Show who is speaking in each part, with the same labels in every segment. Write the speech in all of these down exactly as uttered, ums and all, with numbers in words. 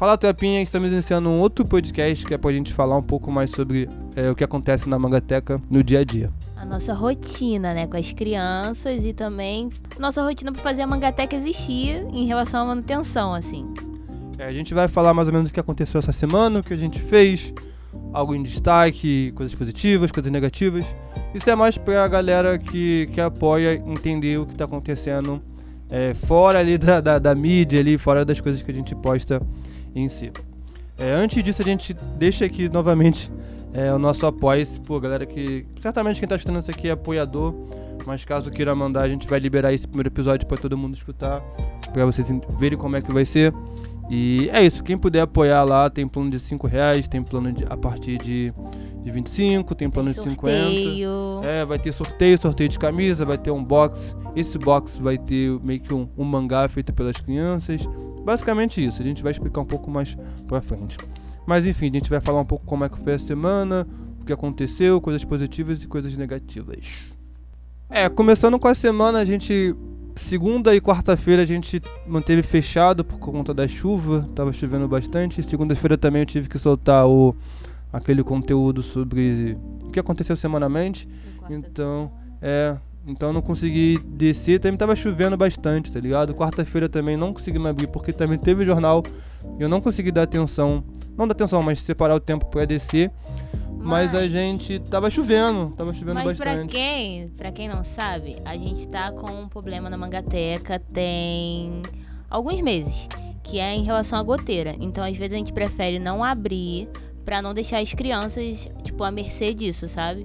Speaker 1: Fala Tropinha, estamos iniciando um outro podcast que é pra gente falar um pouco mais sobre é, o que acontece na Mangateca no dia a dia.
Speaker 2: A nossa rotina, né, com as crianças e também nossa rotina pra fazer a Mangateca existir em relação à manutenção, assim.
Speaker 1: É, a gente vai falar mais ou menos o que aconteceu essa semana, o que a gente fez, algo em destaque, coisas positivas, coisas negativas. Isso é mais pra galera que, que apoia entender o que tá acontecendo é, fora ali da, da, da mídia, ali, fora das coisas que a gente posta em si. É, antes disso, a gente deixa aqui novamente é, o nosso apoio, pô, galera que certamente quem tá escutando isso aqui é apoiador, mas caso queira mandar, a gente vai liberar esse primeiro episódio pra todo mundo escutar, pra vocês verem como é que vai ser. E é isso, quem puder apoiar lá, tem plano de cinco reais, tem plano de, a partir de, de vinte e cinco, tem plano
Speaker 2: tem
Speaker 1: de cinquenta. É, vai ter sorteio, sorteio de camisa, vai ter um box. Esse box vai ter meio que um, um mangá feito pelas crianças. Basicamente isso, a gente vai explicar um pouco mais pra frente. Mas enfim, a gente vai falar um pouco como é que foi a semana, o que aconteceu, coisas positivas e coisas negativas. É, começando com a semana, a gente... Segunda e quarta-feira a gente manteve fechado por conta da chuva, tava chovendo bastante. Segunda-feira também eu tive que soltar o, aquele conteúdo sobre o que aconteceu semanalmente. Então, é, então eu não consegui descer, também tava chovendo bastante, tá ligado? Quarta-feira também não consegui me abrir porque também teve jornal. Eu não consegui dar atenção, não dar atenção, mas separar o tempo pra descer. Mas, mas a gente tava chovendo, tava chovendo
Speaker 2: mas
Speaker 1: bastante.
Speaker 2: Mas pra quem, pra quem não sabe, a gente tá com um problema na Mangateca tem alguns meses, que é em relação à goteira. Então, às vezes a gente prefere não abrir pra não deixar as crianças, tipo, à mercê disso, sabe?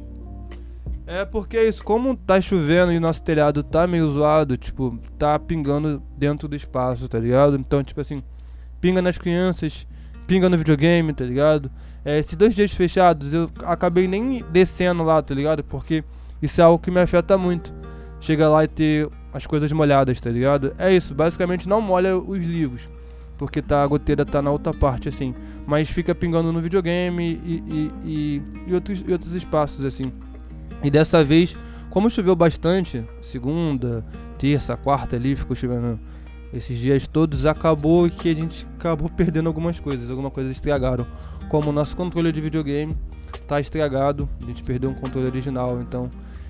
Speaker 1: É porque é isso, como tá chovendo e o nosso telhado tá meio zoado, tipo, tá pingando dentro do espaço, tá ligado? Então, tipo assim, pinga nas crianças, pinga no videogame, tá ligado? É, esses dois dias fechados, eu acabei nem descendo lá, tá ligado? Porque isso é algo que me afeta muito. Chega lá e ter as coisas molhadas, tá ligado? É isso, basicamente não molha os livros, porque tá, a goteira tá na outra parte, assim. Mas fica pingando no videogame e, e, e, e, outros, e outros espaços, assim. E dessa vez, como choveu bastante, segunda, terça, quarta ali, ficou chovendo esses dias todos, acabou que a gente acabou perdendo algumas coisas, algumas coisas estragaram. Como o nosso controle de videogame tá estragado, a gente perdeu um controle original, então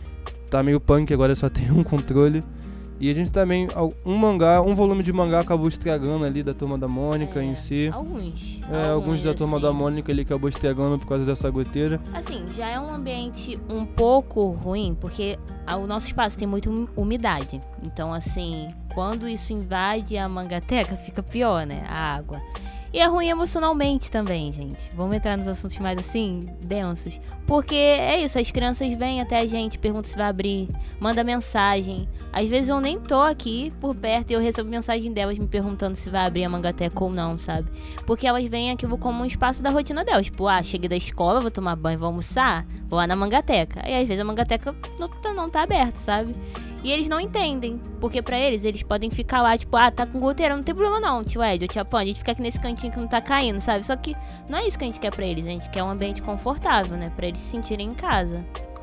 Speaker 1: tá meio punk, agora só tem um controle. E a gente também, um mangá, um volume de mangá acabou estragando ali da Turma da Mônica
Speaker 2: é,
Speaker 1: em si.
Speaker 2: Alguns.
Speaker 1: É, alguns, alguns da Turma
Speaker 2: assim,
Speaker 1: da Mônica ali acabou estragando por causa dessa goteira.
Speaker 2: Assim, já é um ambiente um pouco ruim, porque o nosso espaço tem muita umidade. Então, assim, quando isso invade a Mangateca, fica pior, né? A água. E é ruim emocionalmente também, gente. Vamos entrar nos assuntos mais assim, densos. Porque é isso, as crianças vêm até a gente, perguntam se vai abrir, manda mensagem. Às vezes eu nem tô aqui por perto e eu recebo mensagem delas me perguntando se vai abrir a Mangateca ou não, sabe? Porque elas vêm aqui como um espaço da rotina delas. Tipo, ah, cheguei da escola, vou tomar banho, vou almoçar, vou lá na Mangateca. E às vezes a Mangateca não tá, não tá aberta, sabe? E eles não entendem, porque pra eles, eles podem ficar lá, tipo, ah, tá com goteira, não tem problema não, tio Ed, ou tia Pan, a gente fica aqui nesse cantinho que não tá caindo, sabe? Só que não é isso que a gente quer pra eles, a gente quer um ambiente confortável, né? Pra eles se sentirem em casa.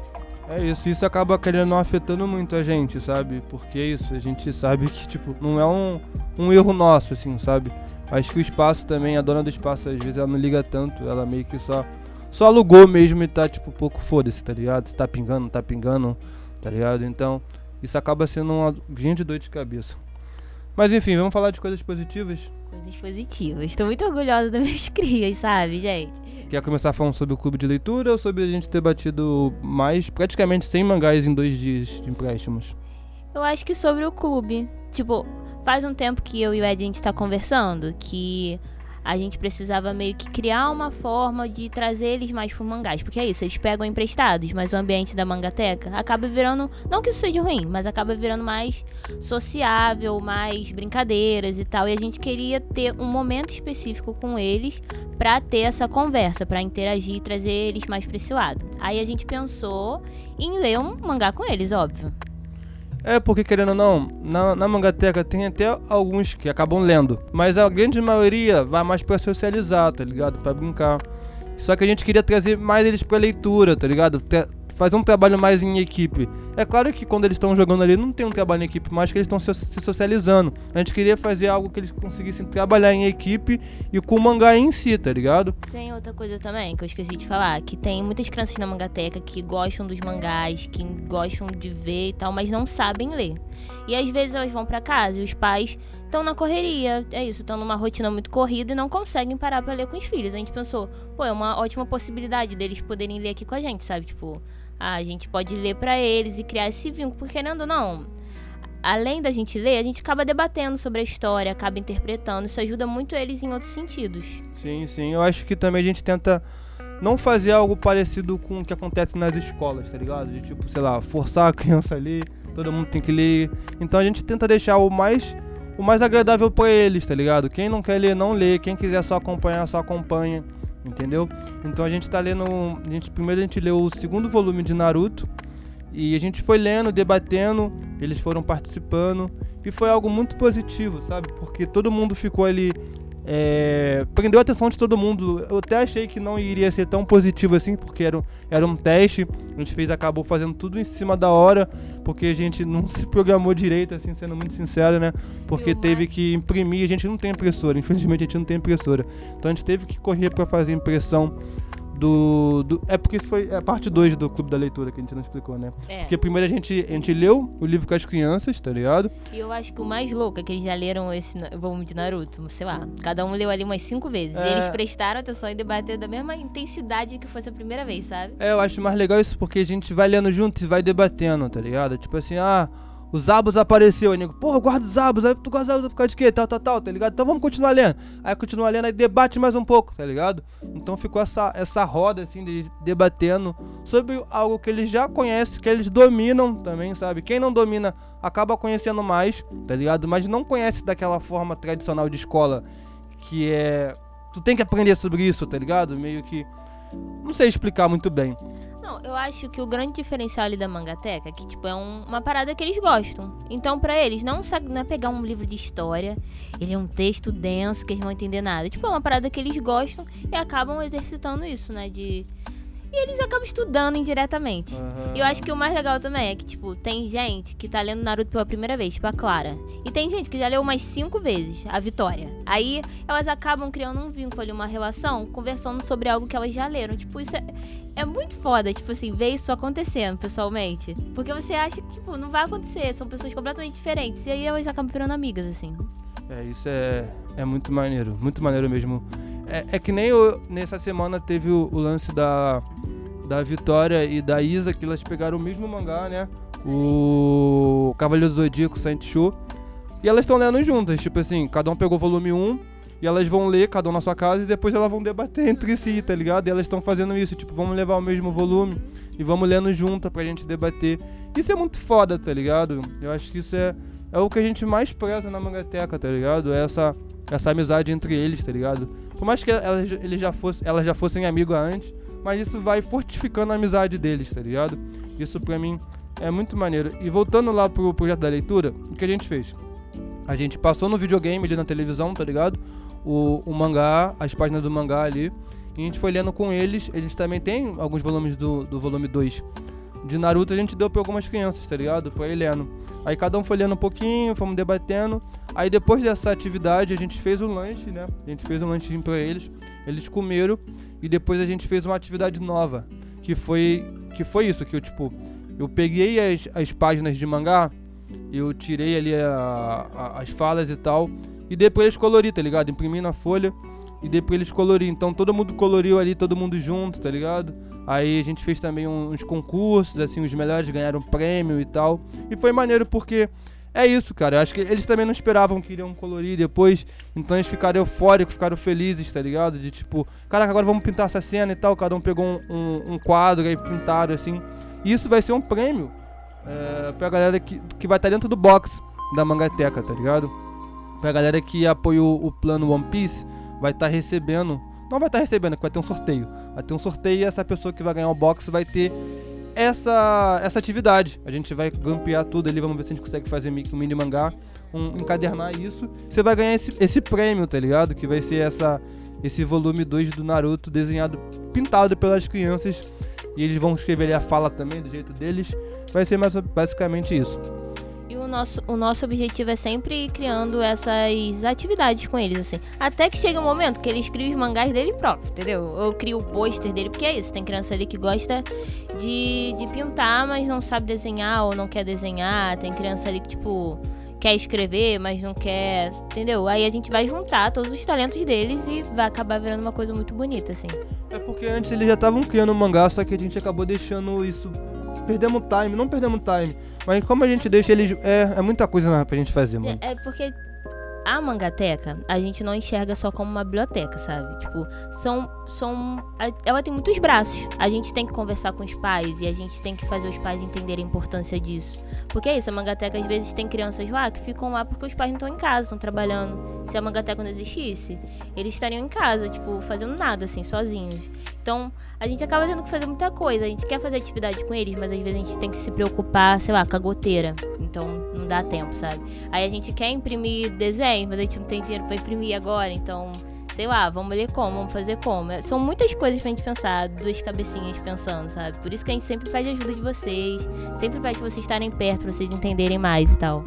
Speaker 1: É isso, isso acaba querendo não afetando muito a gente, sabe? Porque é isso, a gente sabe que, tipo, não é um, um erro nosso, assim, sabe? Acho que o espaço também, a dona do espaço, às vezes ela não liga tanto, ela meio que só, só alugou mesmo e tá, tipo, pouco foda-se, tá ligado? Se tá pingando, não tá pingando, tá ligado? Então... isso acaba sendo uma grande dor de cabeça. Mas enfim, vamos falar de coisas positivas?
Speaker 2: Coisas positivas. Estou muito orgulhosa das minhas crias, sabe, gente?
Speaker 1: Quer começar falando sobre o clube de leitura ou sobre a gente ter batido mais, praticamente cem mangás em dois dias de empréstimos?
Speaker 2: Eu acho que sobre o clube. Tipo, faz um tempo que eu e o Ed a gente tá conversando que a gente precisava meio que criar uma forma de trazer eles mais pro mangás. Porque é isso, eles pegam emprestados, mas o ambiente da Mangateca acaba virando, não que isso seja ruim, mas acaba virando mais sociável, mais brincadeiras e tal. E a gente queria ter um momento específico com eles pra ter essa conversa, pra interagir e trazer eles mais pra esse lado. Aí a gente pensou em ler um mangá com eles, óbvio.
Speaker 1: É, porque querendo ou não, na, na Mangateca tem até alguns que acabam lendo, mas a grande maioria vai mais pra socializar, tá ligado? Pra brincar. Só que a gente queria trazer mais eles pra leitura, tá ligado? Ter, fazer um trabalho mais em equipe. É claro que quando eles estão jogando ali não tem um trabalho em equipe, mas que eles estão se, se socializando. A gente queria fazer algo que eles conseguissem trabalhar em equipe e com o mangá em si, tá ligado?
Speaker 2: Tem outra coisa também que eu esqueci de falar, que tem muitas crianças na mangateca que gostam dos mangás, que gostam de ver e tal, mas não sabem ler. E às vezes elas vão pra casa e os pais estão na correria, é isso, estão numa rotina muito corrida e não conseguem parar pra ler com os filhos. A gente pensou, pô, é uma ótima possibilidade deles poderem ler aqui com a gente, sabe? Tipo, ah, a gente pode ler pra eles e criar esse vínculo, porque querendo ou não, além da gente ler, a gente acaba debatendo sobre a história, acaba interpretando, isso ajuda muito eles em outros sentidos.
Speaker 1: Sim, sim, eu acho que também a gente tenta não fazer algo parecido com o que acontece nas escolas, tá ligado? De tipo, sei lá, forçar a criança a ler, todo mundo tem que ler. Então a gente tenta deixar o mais, o mais agradável pra eles, tá ligado? Quem não quer ler, não lê. Quem quiser só acompanhar, só acompanha, entendeu? Então a gente tá lendo, a gente, primeiro a gente leu o segundo volume de Naruto e a gente foi lendo, debatendo, eles foram participando e foi algo muito positivo, sabe? Porque todo mundo ficou ali, É, prendeu a atenção de todo mundo. Eu até achei que não iria ser tão positivo assim, porque era, era um teste. A gente fez, acabou fazendo tudo em cima da hora, porque a gente não se programou direito, assim, sendo muito sincero, né? Porque teve que imprimir, a gente não tem impressora, infelizmente a gente não tem impressora. Então a gente teve que correr pra fazer impressão do, do... É porque isso foi a parte dois do Clube da Leitura que a gente não explicou, né?
Speaker 2: É.
Speaker 1: Porque primeiro a gente, a gente leu o livro com as crianças, tá ligado?
Speaker 2: E eu acho que o mais louco é que eles já leram esse na- volume de Naruto, sei lá, cada um leu ali umas cinco vezes.
Speaker 1: É.
Speaker 2: E eles prestaram atenção e debateram da mesma intensidade que fosse a primeira vez, sabe?
Speaker 1: É, eu acho mais legal isso porque a gente vai lendo junto e vai debatendo, tá ligado? Tipo assim, ah, o Zabos apareceu, aí nego, porra, eu guardo os Zabos, aí tu guarda os Zabos por causa de quê? Tal, tal, tal, tá ligado? Então vamos continuar lendo. Aí continua lendo, aí debate mais um pouco, tá ligado? Então ficou essa, essa roda, assim, de debatendo sobre algo que eles já conhecem, que eles dominam também, sabe? Quem não domina acaba conhecendo mais, tá ligado? Mas não conhece daquela forma tradicional de escola, que é... Tu tem que aprender sobre isso, tá ligado? Meio que... Não sei explicar muito bem.
Speaker 2: Não, eu acho que o grande diferencial ali da Mangateca é que, tipo, é um- uma parada que eles gostam. Então, pra eles, não, sa- não é pegar um livro de história, ele é um texto denso que eles não vão entender nada. Tipo, é uma parada que eles gostam e acabam exercitando isso, né, de... E eles acabam estudando indiretamente.
Speaker 1: Aham.
Speaker 2: E eu acho que o mais legal também é que, tipo, tem gente que tá lendo Naruto pela primeira vez, tipo a Clara. E tem gente que já leu umas cinco vezes, a Vitória. Aí elas acabam criando um vínculo ali, uma relação, conversando sobre algo que elas já leram. Tipo, isso é, é muito foda, tipo assim, ver isso acontecendo pessoalmente. Porque você acha que, tipo, não vai acontecer, são pessoas completamente diferentes. E aí elas acabam virando amigas, assim.
Speaker 1: É, isso é, é muito maneiro, muito maneiro mesmo. É, é que nem eu, nessa semana teve o, o lance da, da Vitória e da Isa, que elas pegaram o mesmo mangá, né? O Cavaleiro do Zodíaco, Saint Show. E elas estão lendo juntas, tipo assim, cada um pegou o volume um e elas vão ler, cada um na sua casa, e depois elas vão debater entre si, tá ligado? E elas estão fazendo isso, tipo, vamos levar o mesmo volume e vamos lendo junto pra gente debater. Isso é muito foda, tá ligado? Eu acho que isso é, é o que a gente mais preza na Mangateca, tá ligado? É essa, essa amizade entre eles, tá ligado? Por mais que elas, eles já fossem, elas já fossem amigos antes, mas isso vai fortificando a amizade deles, tá ligado? Isso pra mim é muito maneiro. E voltando lá pro projeto da leitura, o que a gente fez? A gente passou no videogame ali na televisão, tá ligado? O, o mangá, as páginas do mangá ali. E a gente foi lendo com eles. Eles também têm alguns volumes do, do volume dois de Naruto. A gente deu pra algumas crianças, tá ligado? Pra ir lendo. Aí cada um foi lendo um pouquinho, fomos debatendo. Aí depois dessa atividade a gente fez um lanche, né? A gente fez um lanchinho pra eles. Eles comeram. E depois a gente fez uma atividade nova. Que foi, que foi isso, que eu tipo... Eu peguei as, as páginas de mangá. Eu tirei ali a, a, as falas e tal. E depois eles colori, tá ligado? Imprimi na folha. E depois eles coloriram. Então todo mundo coloriu ali, todo mundo junto, tá ligado? Aí a gente fez também uns concursos, assim, os melhores ganharam prêmio e tal. E foi maneiro porque é isso, cara. Eu acho que eles também não esperavam que iriam colorir depois. Então eles ficaram eufóricos, ficaram felizes, tá ligado? De tipo, caraca, agora vamos pintar essa cena e tal. Cada um pegou um, um, um quadro e pintaram, assim. E isso vai ser um prêmio é, pra galera que, que vai estar dentro do box da Mangateca, tá ligado? Pra galera que apoiou o plano One Piece, vai estar recebendo... Não vai estar recebendo, que vai ter um sorteio. Vai ter um sorteio e essa pessoa que vai ganhar o box vai ter essa, essa atividade. A gente vai grampear tudo ali, vamos ver se a gente consegue fazer um mini mangá, um, encadernar isso. Você vai ganhar esse, esse prêmio, tá ligado? Que vai ser essa, esse volume dois do Naruto desenhado, pintado pelas crianças e eles vão escrever ali a fala também, do jeito deles. Vai ser mais, basicamente isso.
Speaker 2: E o nosso, o nosso objetivo é sempre ir criando essas atividades com eles, assim. Até que chega um momento que eles criam os mangás dele próprio, entendeu? Ou cria o pôster dele, porque é isso. Tem criança ali que gosta de, de pintar, mas não sabe desenhar ou não quer desenhar. Tem criança ali que, tipo, quer escrever, mas não quer, entendeu? Aí a gente vai juntar todos os talentos deles e vai acabar virando uma coisa muito bonita, assim.
Speaker 1: É porque antes eles já estavam criando mangá, só que a gente acabou deixando isso... Perdemos time, não perdemos time. Mas como a gente deixa eles... É, é muita coisa pra gente fazer, mano.
Speaker 2: É, é porque a Mangateca, a gente não enxerga só como uma biblioteca, sabe? Tipo, são... são ela tem muitos braços. A gente tem que conversar com os pais e a gente tem que fazer os pais entenderem a importância disso. Porque é isso, a Mangateca às vezes tem crianças lá que ficam lá porque os pais não estão em casa, estão trabalhando. Se a Mangateca não existisse, eles estariam em casa, tipo, fazendo nada, assim, sozinhos. Então, a gente acaba tendo que fazer muita coisa. A gente quer fazer atividade com eles, mas às vezes a gente tem que se preocupar, sei lá, com a goteira. Então, não dá tempo, sabe? Aí a gente quer imprimir desenho, mas a gente não tem dinheiro pra imprimir agora. Então, sei lá, vamos ler como, vamos fazer como. São muitas coisas pra gente pensar, duas cabecinhas pensando, sabe? Por isso que a gente sempre pede ajuda de vocês. Sempre pede pra vocês estarem perto, pra vocês entenderem mais e tal.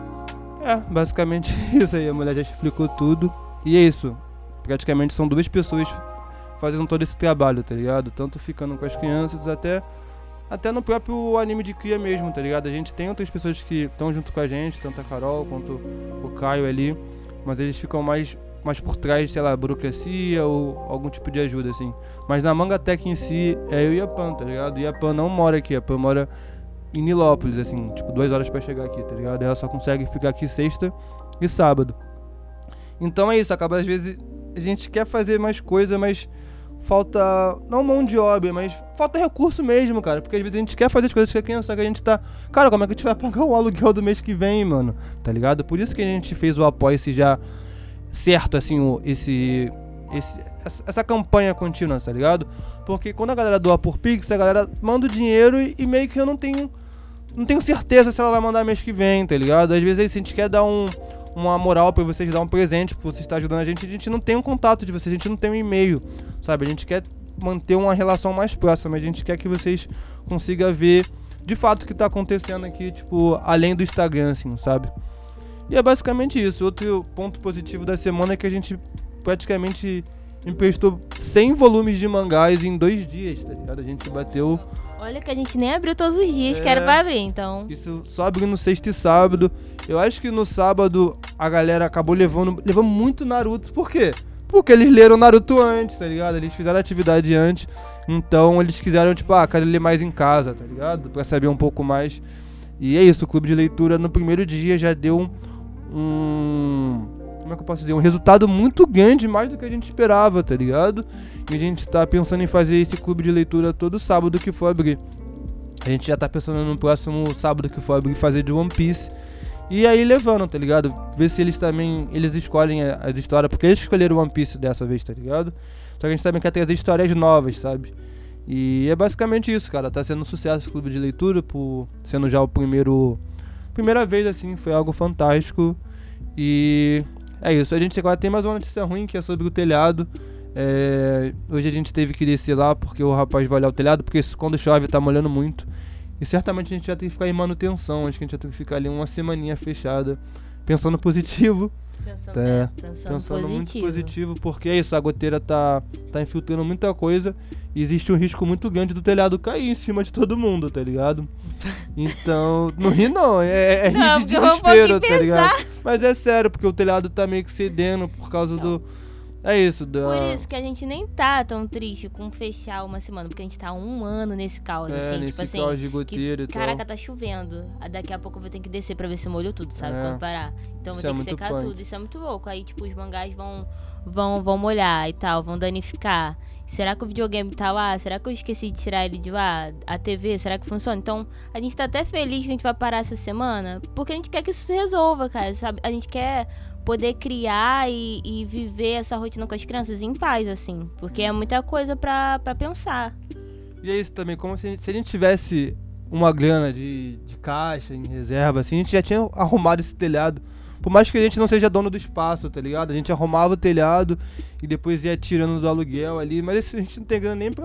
Speaker 1: É, basicamente isso aí. A mulher já explicou tudo. E é isso. Praticamente são duas pessoas fazendo todo esse trabalho, tá ligado? Tanto ficando com as crianças, até, até no próprio anime de cria mesmo, tá ligado? A gente tem outras pessoas que estão junto com a gente, tanto a Carol quanto o Caio ali, mas eles ficam mais, mais por trás, sei lá, burocracia ou algum tipo de ajuda, assim. Mas na Mangateca em si, é eu e a Pan, tá ligado? E a Pan não mora aqui, a Pan mora em Nilópolis, assim, tipo, duas horas pra chegar aqui, tá ligado? Ela só consegue ficar aqui sexta e sábado. Então é isso, acaba às vezes a gente quer fazer mais coisa, mas falta, não mão de obra, mas falta recurso mesmo, cara. Porque às vezes a gente quer fazer as coisas que a criança, só que a gente tá... Cara, como é que a gente vai pagar o aluguel do mês que vem, mano? Tá ligado? Por isso que a gente fez o apoia-se já certo, assim, o, esse, esse, essa, essa campanha contínua, tá ligado? Porque quando a galera doa por Pix, a galera manda o dinheiro e, e meio que eu não tenho, não tenho certeza se ela vai mandar mês que vem, tá ligado? Às vezes a gente quer dar um... uma moral pra vocês, dar um presente, pra vocês estar ajudando a gente, a gente não tem um contato de vocês, a gente não tem um e-mail, sabe? A gente quer manter uma relação mais próxima, a gente quer que vocês consigam ver de fato o que tá acontecendo aqui, tipo, além do Instagram, assim, sabe? E é basicamente isso. Outro ponto positivo da semana é que a gente praticamente emprestou cem volumes de mangás em dois dias, tá ligado? A gente bateu...
Speaker 2: Olha que a gente nem abriu todos os dias,
Speaker 1: é,
Speaker 2: que era pra abrir, então...
Speaker 1: Isso só abriu no sexta e sábado. Eu acho que no sábado a galera acabou levando, levando muito Naruto. Por quê? Porque eles leram Naruto antes, tá ligado? Eles fizeram a atividade antes. Então eles quiseram, tipo, ah, quero ler mais em casa, tá ligado? Pra saber um pouco mais. E é isso, o clube de leitura no primeiro dia já deu um... um como é que eu posso dizer? Um resultado muito grande, mais do que a gente esperava, tá ligado? E a gente tá pensando em fazer esse clube de leitura todo sábado que for abrir. A gente já tá pensando no próximo sábado que for abrir fazer de One Piece. E aí levando, tá ligado? Ver se eles também, eles escolhem as histórias, porque eles escolheram One Piece dessa vez, tá ligado? Só que a gente também quer trazer histórias novas, sabe? E é basicamente isso, cara. Tá sendo um sucesso esse clube de leitura, por sendo já o primeiro... Primeira vez, assim, foi algo fantástico. E... é isso, a gente agora tem mais uma notícia ruim, que é sobre o telhado. É, hoje a gente teve que descer lá porque o rapaz vai olhar o telhado, porque quando chove tá molhando muito. E certamente a gente já tem que ficar em manutenção, acho que a gente já tem que ficar ali uma semaninha fechada, pensando positivo.
Speaker 2: Pensando,
Speaker 1: é,
Speaker 2: é, pensando,
Speaker 1: pensando
Speaker 2: positivo.
Speaker 1: muito positivo, porque é isso, a goteira tá, tá infiltrando muita coisa. E existe um risco muito grande do telhado cair em cima de todo mundo, tá ligado? Então, não ri não, é, é rir
Speaker 2: Não,
Speaker 1: de
Speaker 2: porque eu vou um
Speaker 1: desespero,
Speaker 2: pouquinho
Speaker 1: tá ligado?
Speaker 2: pensar.
Speaker 1: Mas é sério, porque o telhado tá meio que cedendo por causa
Speaker 2: Não.
Speaker 1: do... É isso, da...
Speaker 2: Por isso que a gente nem tá tão triste com fechar uma semana, porque a gente tá há um ano nesse caos,
Speaker 1: É,
Speaker 2: assim,
Speaker 1: nesse
Speaker 2: tipo assim.
Speaker 1: caos de goteira
Speaker 2: que,
Speaker 1: e tal.
Speaker 2: caraca, tá chovendo. Ah, daqui a pouco eu vou ter que descer pra ver se molhou tudo, sabe?
Speaker 1: É.
Speaker 2: Quando parar. Então
Speaker 1: Isso
Speaker 2: vou
Speaker 1: é
Speaker 2: ter que
Speaker 1: muito
Speaker 2: secar
Speaker 1: punk.
Speaker 2: tudo. Isso é muito louco. Aí, tipo, os mangás vão, vão, vão molhar e tal, vão danificar. Será que o videogame tá lá? Será que eu esqueci de tirar ele de lá? A T V, será que funciona? Então, a gente tá até feliz que a gente vai parar essa semana, porque a gente quer que isso se resolva, cara, sabe? A gente quer poder criar e, e viver essa rotina com as crianças em paz, assim, porque é muita coisa pra, pra pensar.
Speaker 1: E é isso também, como se a gente, se a gente tivesse uma grana de, de caixa, em reserva, assim, a gente já tinha arrumado esse telhado. Por mais que a gente não seja dono do espaço, tá ligado? A gente arrumava o telhado e depois ia tirando do aluguel ali, mas esse, a gente não tem grana nem pra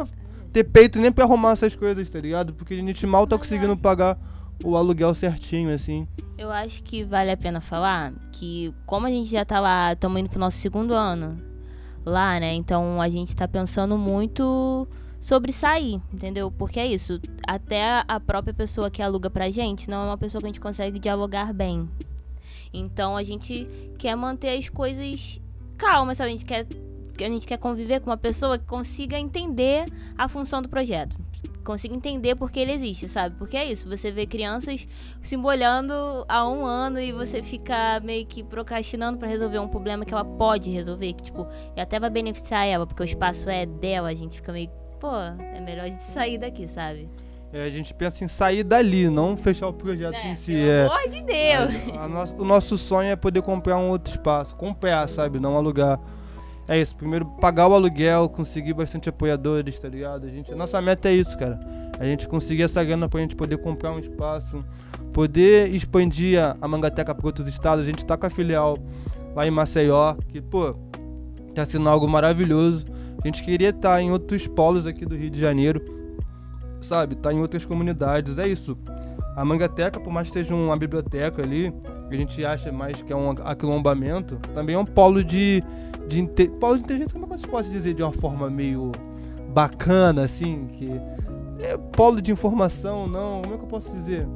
Speaker 1: ter peito nem pra arrumar essas coisas, tá ligado? Porque a gente mal tá conseguindo pagar o aluguel certinho, assim.
Speaker 2: Eu acho que vale a pena falar que, como a gente já tá lá, estamos indo pro nosso segundo ano lá, né? Então a gente tá pensando muito sobre sair, entendeu? Porque é isso, até a própria pessoa que aluga pra gente não é uma pessoa que a gente consegue dialogar bem. Então a gente quer manter as coisas calmas, sabe? A gente quer, a gente quer conviver com uma pessoa que consiga entender a função do projeto. Consiga entender por que ele existe, sabe? Porque é isso, você vê crianças se molhando há um ano e você fica meio que procrastinando pra resolver um problema que ela pode resolver, que tipo, e até vai beneficiar ela, porque o espaço é dela, a gente fica meio, pô, é melhor a gente sair daqui, sabe?
Speaker 1: É, a gente pensa em sair dali, não fechar o projeto
Speaker 2: É,
Speaker 1: em si.
Speaker 2: pelo
Speaker 1: É,
Speaker 2: amor de Deus!
Speaker 1: a, a nosso, o nosso sonho é poder comprar um outro espaço, comprar, sabe? Não alugar. É isso, primeiro pagar o aluguel, conseguir bastante apoiadores, tá ligado? A, gente, a nossa meta é isso, cara. A gente conseguir essa grana pra gente poder comprar um espaço, poder expandir a, a Mangateca para outros estados. A gente tá com a filial lá em Maceió, que, pô, tá sendo algo maravilhoso. A gente queria estar em outros polos aqui do Rio de Janeiro, sabe? Tá em outras comunidades, é isso. A Mangateca, por mais que seja uma biblioteca ali, a gente acha mais que é um aquilombamento, também é um polo de, de, inte... polo de inteligência, como é que eu posso dizer de uma forma meio bacana, assim, que é polo de informação, não, como é que eu posso dizer?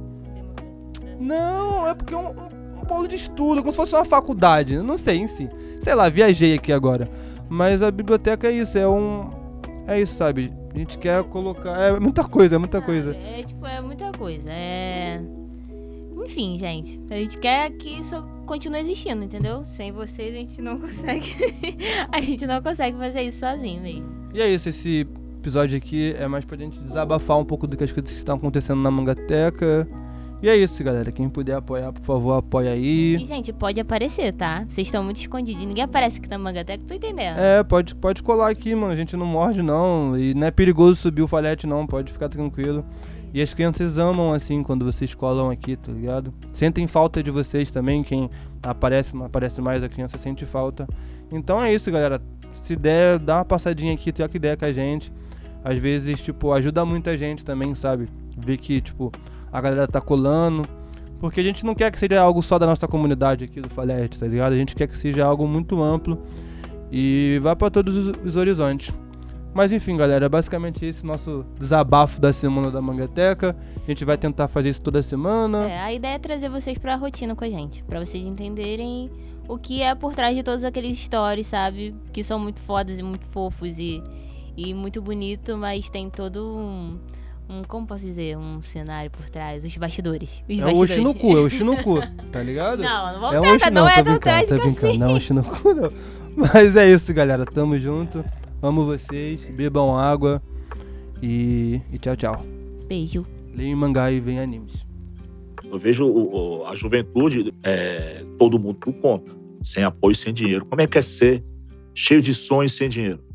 Speaker 1: Não, é porque é um, um, um polo de estudo, como se fosse uma faculdade, eu não sei em si, sei lá, viajei aqui agora, mas a biblioteca é isso, é um, é isso, sabe? A gente quer colocar, é muita coisa, é muita coisa.
Speaker 2: É, tipo, é muita coisa, é... Enfim, gente, a gente quer que isso continue existindo, entendeu? Sem vocês a gente não consegue, a gente não consegue fazer isso sozinho mesmo.
Speaker 1: E é isso, esse episódio aqui é mais pra gente desabafar um pouco do que as coisas que estão acontecendo na Mangateca. E é isso, galera, quem puder apoiar, por favor, apoia aí.
Speaker 2: E, gente, pode aparecer, tá? Vocês estão muito escondidos, ninguém aparece aqui na Mangateca, tô entendendo.
Speaker 1: É, pode, pode colar aqui, mano, a gente não morde não, e não é perigoso subir o falete não, pode ficar tranquilo. E as crianças amam, assim, quando vocês colam aqui, tá ligado? Sentem falta de vocês também, quem aparece, não aparece mais, a criança sente falta. Então é isso, galera. Se der, dá uma passadinha aqui, troca ideia com a gente. Às vezes, tipo, ajuda muita gente também, sabe? Ver que, tipo, a galera tá colando. Porque a gente não quer que seja algo só da nossa comunidade aqui do Falete, tá ligado? A gente quer que seja algo muito amplo e vá pra todos os, os horizontes. Mas enfim, galera, basicamente esse nosso desabafo da semana da Mangateca. A gente vai tentar fazer isso toda semana.
Speaker 2: É, a ideia é trazer vocês pra rotina com a gente, pra vocês entenderem o que é por trás de todos aqueles stories, sabe? Que são muito fodas e muito fofos e, e muito bonito, mas tem todo um, um, como posso dizer, um cenário por trás, os bastidores. Os
Speaker 1: é
Speaker 2: bastidores.
Speaker 1: o Oxinoku, é o Oxinoku, tá ligado?
Speaker 2: Não, não vamos
Speaker 1: é um
Speaker 2: tentar,
Speaker 1: Oxi-
Speaker 2: não,
Speaker 1: não,
Speaker 2: é
Speaker 1: tô
Speaker 2: tão
Speaker 1: brincando, tô
Speaker 2: trágico
Speaker 1: brincando,
Speaker 2: assim.
Speaker 1: não é Oxinoku não. Mas é isso, galera, tamo junto, amo vocês, bebam água e, e tchau, tchau.
Speaker 2: Beijo.
Speaker 1: Leiam mangá e veem animes.
Speaker 3: Eu vejo o- o- a juventude, é, todo mundo por conta, sem apoio, sem dinheiro. Como é que é ser cheio de sonhos sem dinheiro?